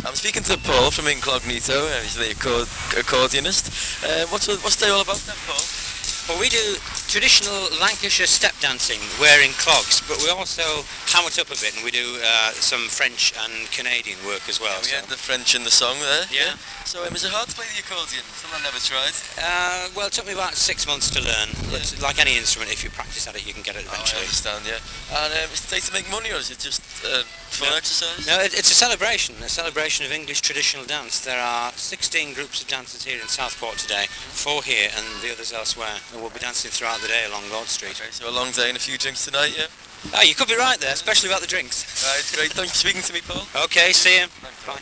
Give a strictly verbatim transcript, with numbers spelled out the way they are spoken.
I'm speaking to Paul from Incognito, uh, he's the accord- accordionist. Uh, what's, what's the day all about then, Paul? Well, we do traditional Lancashire step dancing wearing clogs, but we also ham it up a bit and we do uh, some French and Canadian work as well. Yeah, we so. had the French in the song there. Yeah. So um, is it hard to play the accordion? Something I've never tried. Uh, well, it took me about six months to learn, but Yeah. like any instrument, if you practice at it, you can get it Oh, I eventually. understand, yeah. And um, is it to make money or is it just uh, fun No. exercise? No, it, it's a celebration, a celebration of English traditional dance. There are sixteen groups of dancers here in Southport today, four here and the others elsewhere, and we'll be dancing throughout the day along Lord Street. Okay, so a long day and a few drinks tonight, yeah? Oh, you could be right there, especially about the drinks. Right, great. Thanks for speaking to me, Paul. Okay, see you. Thanks, Bye.